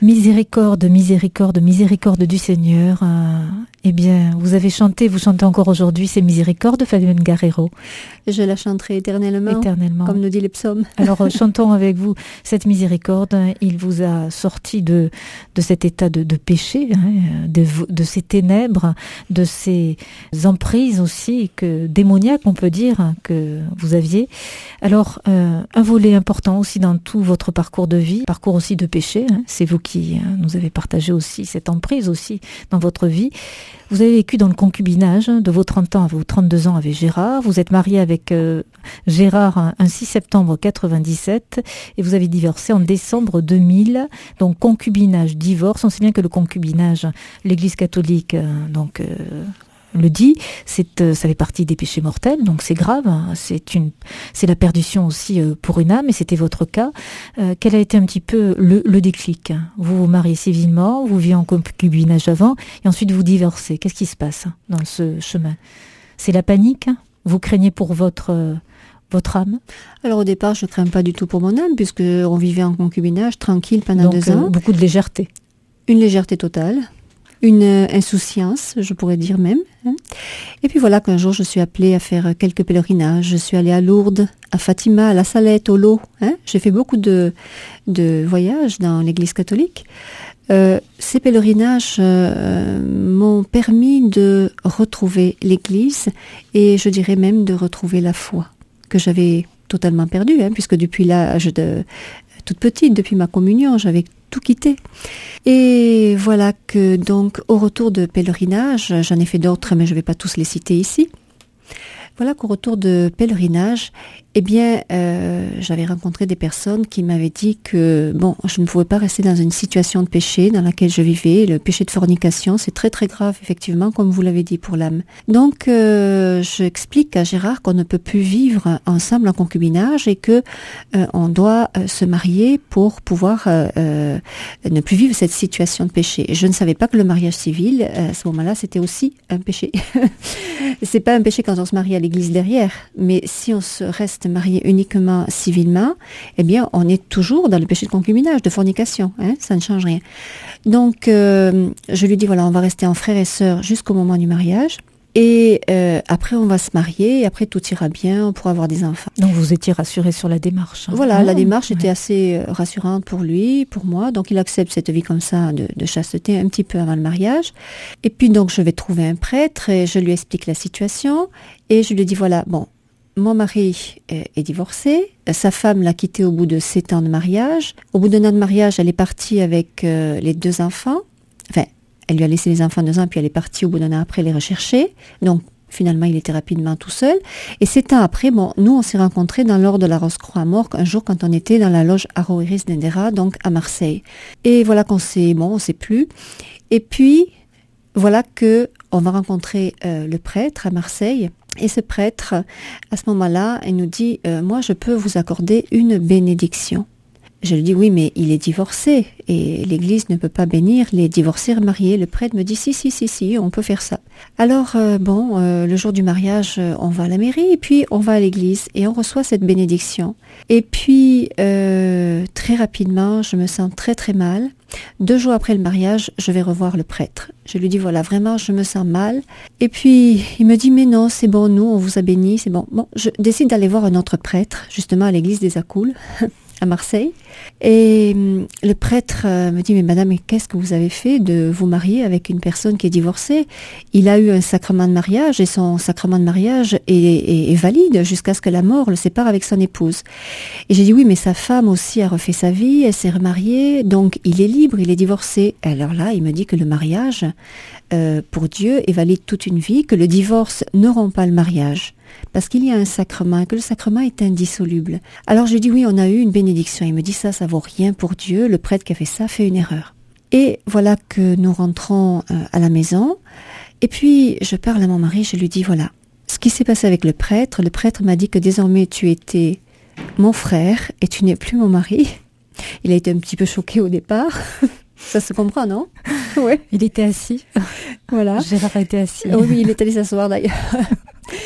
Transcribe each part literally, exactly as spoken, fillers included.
Miséricorde, miséricorde, miséricorde du Seigneur. Euh, eh bien, vous avez chanté, vous chantez encore aujourd'hui, c'est Miséricorde, Fabienne Guerrero. Je la chanterai éternellement, éternellement. Comme nous dit les psaumes. Alors, chantons avec vous cette miséricorde. Il vous a sorti de, de cet état de, de péché, hein, de, de ces ténèbres, de ces emprises aussi, que, démoniaques, on peut dire, hein, que vous aviez. Alors, euh, un volet important aussi dans tout votre parcours de vie, parcours aussi de péché, hein, c'est vous qui hein, nous avez partagé aussi cette emprise aussi dans votre vie. Vous avez vécu dans le concubinage de vos trente ans à vos trente-deux ans avec Gérard. Vous êtes marié avec euh, Gérard un, un six septembre quatre-vingt-dix-sept et vous avez divorcé en décembre deux mille. Donc concubinage, divorce. On sait bien que le concubinage, l'Église catholique euh, donc euh, le dit, c'est, euh, ça fait partie des péchés mortels, donc c'est grave. Hein, c'est une, c'est la perdition aussi euh, pour une âme, et c'était votre cas. Euh, quel a été un petit peu le, le déclic? Vous vous mariez civilement, vous vivez en concubinage avant, et ensuite vous divorcez. Qu'est-ce qui se passe dans ce chemin? C'est la panique? Vous craignez pour votre euh, votre âme? Alors au départ, je ne crains pas du tout pour mon âme, puisque on vivait en concubinage tranquille pendant donc, deux ans. Euh, beaucoup de légèreté. Une légèreté totale. Une insouciance, je pourrais dire même. Et puis voilà qu'un jour, je suis appelée à faire quelques pèlerinages. Je suis allée à Lourdes, à Fatima, à La Salette, au Lot. Hein. J'ai fait beaucoup de, de voyages dans l'Église catholique. Euh, ces pèlerinages euh, m'ont permis de retrouver l'Église et je dirais même de retrouver la foi que j'avais totalement perdue, hein, puisque depuis l'âge de toute petite, depuis ma communion, j'avais tout quitté. Et voilà que donc au retour de pèlerinage, j'en ai fait d'autres mais je ne vais pas tous les citer ici. Voilà qu'au retour de pèlerinage, eh bien, euh, j'avais rencontré des personnes qui m'avaient dit que, bon, je ne pouvais pas rester dans une situation de péché dans laquelle je vivais. Le péché de fornication, c'est très très grave, effectivement, comme vous l'avez dit pour l'âme. Donc, euh, j'explique à Gérard qu'on ne peut plus vivre ensemble en concubinage et que euh, on doit euh, se marier pour pouvoir euh, euh, ne plus vivre cette situation de péché. Je ne savais pas que le mariage civil, euh, à ce moment-là, c'était aussi un péché. C'est pas un péché quand on se marie à l'église derrière, mais si on se reste marié uniquement civilement, eh bien, on est toujours dans le péché de concubinage, de fornication, hein, ça ne change rien. Donc, euh, je lui dis, voilà, on va rester en frères et sœurs jusqu'au moment du mariage, et euh, après, on va se marier, et après, tout ira bien, on pourra avoir des enfants. Donc, vous étiez rassurée sur la démarche. Hein. Voilà, ah, la démarche ouais. était assez rassurante pour lui, pour moi, donc il accepte cette vie comme ça, de, de chasteté, un petit peu avant le mariage. Et puis, donc, je vais trouver un prêtre, et je lui explique la situation, et je lui dis, voilà, bon, mon mari est divorcé, sa femme l'a quitté au bout de sept ans de mariage. Au bout d'un an de mariage, elle est partie avec euh, les deux enfants. Enfin, elle lui a laissé les enfants deux ans, puis elle est partie au bout d'un an après les rechercher. Donc, finalement, il était rapidement tout seul. Et sept ans après, bon, nous, on s'est rencontrés dans l'ordre de la Rose-Croix à Morques, un jour quand on était dans la loge Aroiris d'Endera, donc à Marseille. Et voilà qu'on s'est, bon, on s'est plus. Et puis, voilà que on va rencontrer euh, le prêtre à Marseille. Et ce prêtre, à ce moment-là, il nous dit euh, « Moi, je peux vous accorder une bénédiction. » Je lui dis « Oui, mais il est divorcé et l'Église ne peut pas bénir les divorcés remariés. » Le prêtre me dit « Si, si, si, si, on peut faire ça. » Alors, euh, bon, euh, le jour du mariage, on va à la mairie et puis on va à l'Église et on reçoit cette bénédiction. Et puis, euh, très rapidement, je me sens très, très mal. Deux jours après le mariage, je vais revoir le prêtre. Je lui dis, voilà, vraiment, je me sens mal. Et puis, il me dit, mais non, c'est bon, nous, on vous a bénis, c'est bon. Bon, je décide d'aller voir un autre prêtre, justement à l'église des Accoules, à Marseille. Et le prêtre me dit, mais madame, qu'est-ce que vous avez fait de vous marier avec une personne qui est divorcée? Il a eu un sacrement de mariage et son sacrement de mariage est, est, est valide jusqu'à ce que la mort le sépare avec son épouse. Et j'ai dit, oui, mais sa femme aussi a refait sa vie, elle s'est remariée, donc il est libre, il est divorcé. Alors là, il me dit que le mariage, euh, pour Dieu, est valide toute une vie, que le divorce ne rompt pas le mariage. Parce qu'il y a un sacrement, et que le sacrement est indissoluble. Alors je lui dis, oui, on a eu une bénédiction. Il me dit, ça, ça vaut rien pour Dieu. Le prêtre qui a fait ça fait une erreur. Et voilà que nous rentrons euh, à la maison. Et puis, je parle à mon mari, je lui dis, voilà, ce qui s'est passé avec le prêtre. Le prêtre m'a dit que désormais, tu étais mon frère et tu n'es plus mon mari. Il a été un petit peu choqué au départ. Ça se comprend, non? Oui. Il était assis. Voilà. Gérard était assis. Oui, il est allé s'asseoir d'ailleurs.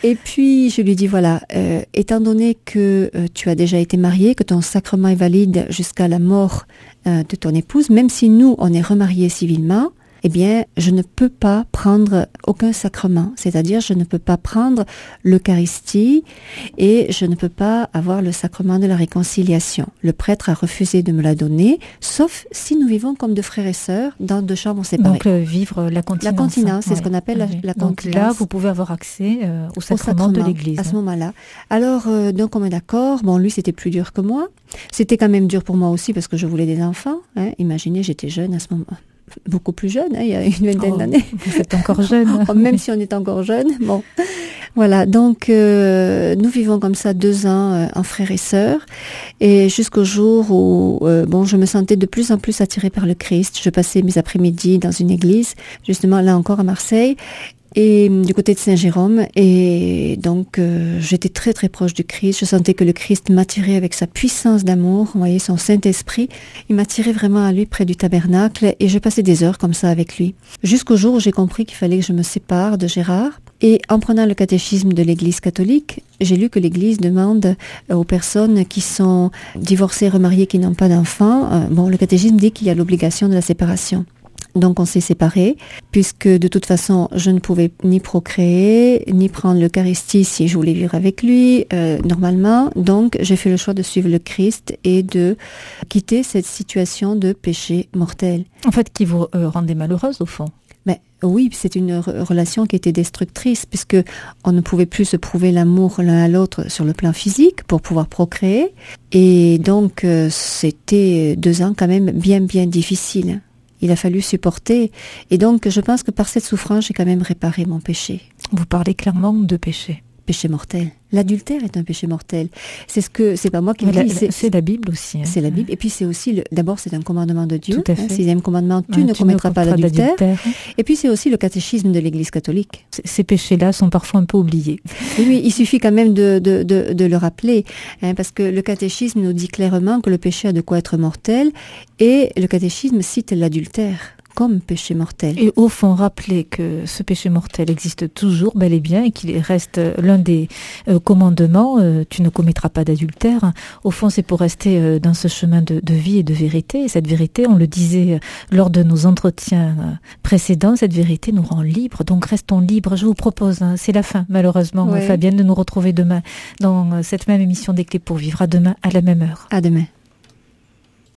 Et puis, je lui dis, voilà, euh, étant donné que euh, tu as déjà été marié, que ton sacrement est valide jusqu'à la mort euh, de ton épouse, même si nous, on est remariés civilement, eh bien, je ne peux pas prendre aucun sacrement. C'est-à-dire, je ne peux pas prendre l'Eucharistie et je ne peux pas avoir le sacrement de la réconciliation. Le prêtre a refusé de me la donner, sauf si nous vivons comme deux frères et sœurs dans deux chambres séparées. Donc, euh, vivre la continence. La continence, c'est ouais. ce qu'on appelle la, oui. la donc continence. Donc là, vous pouvez avoir accès euh, au, sacrement au sacrement de l'Église. À ce moment-là. Alors, euh, donc, on est d'accord. Bon, lui, c'était plus dur que moi. C'était quand même dur pour moi aussi parce que je voulais des enfants. Hein. Imaginez, j'étais jeune à ce moment. Beaucoup plus jeune, hein, il y a une vingtaine oh, d'années. Vous êtes encore jeune. Même si on est encore jeune. Bon, voilà. Donc, euh, nous vivons comme ça deux ans euh, en frères et sœurs, et jusqu'au jour où, euh, bon, je me sentais de plus en plus attirée par le Christ. Je passais mes après-midi dans une église, justement là encore à Marseille, et du côté de Saint-Jérôme, et donc euh, j'étais très très proche du Christ. Je sentais que le Christ m'attirait avec sa puissance d'amour, vous voyez, son Saint-Esprit. Il m'attirait vraiment à lui près du tabernacle, et je passais des heures comme ça avec lui. Jusqu'au jour où j'ai compris qu'il fallait que je me sépare de Gérard. Et en prenant le catéchisme de l'Église catholique, j'ai lu que l'Église demande aux personnes qui sont divorcées, remariées, qui n'ont pas d'enfants, euh, bon, le catéchisme dit qu'il y a l'obligation de la séparation. Donc on s'est séparés, puisque de toute façon, je ne pouvais ni procréer, ni prendre l'Eucharistie si je voulais vivre avec lui, euh, normalement. Donc j'ai fait le choix de suivre le Christ et de quitter cette situation de péché mortel. En fait, qui vous euh, rendait malheureuse au fond. Mais oui, c'est une re- relation qui était destructrice, puisque on ne pouvait plus se prouver l'amour l'un à l'autre sur le plan physique pour pouvoir procréer. Et donc euh, c'était deux ans quand même bien bien difficiles. Il a fallu supporter. Et donc, je pense que par cette souffrance, j'ai quand même réparé mon péché. Vous parlez clairement de péché. Péché mortel. L'adultère est un péché mortel. C'est ce que, c'est pas moi qui le la, dis. C'est, c'est la Bible aussi. Hein. C'est la Bible. Et puis c'est aussi, le, d'abord c'est un commandement de Dieu. Tout à fait. Hein, sixième commandement, tu ouais, ne tu commettras pas l'adultère. d'adultère. Et puis c'est aussi le catéchisme de l'Église catholique. C- ces péchés-là sont parfois un peu oubliés. Oui, oui, il suffit quand même de, de, de, de le rappeler. Hein, parce que le catéchisme nous dit clairement que le péché a de quoi être mortel. Et le catéchisme cite l'adultère comme péché mortel. Et au fond, rappeler que ce péché mortel existe toujours, bel et bien, et qu'il reste l'un des euh, commandements, euh, tu ne commettras pas d'adultère. Au fond, c'est pour rester euh, dans ce chemin de, de vie et de vérité. Et cette vérité, on le disait lors de nos entretiens euh, précédents, cette vérité nous rend libres. Donc restons libres. Je vous propose, hein, c'est la fin, malheureusement, ouais. Fabienne, de nous retrouver demain dans euh, cette même émission des Clés pour vivre. À demain, à la même heure. À demain.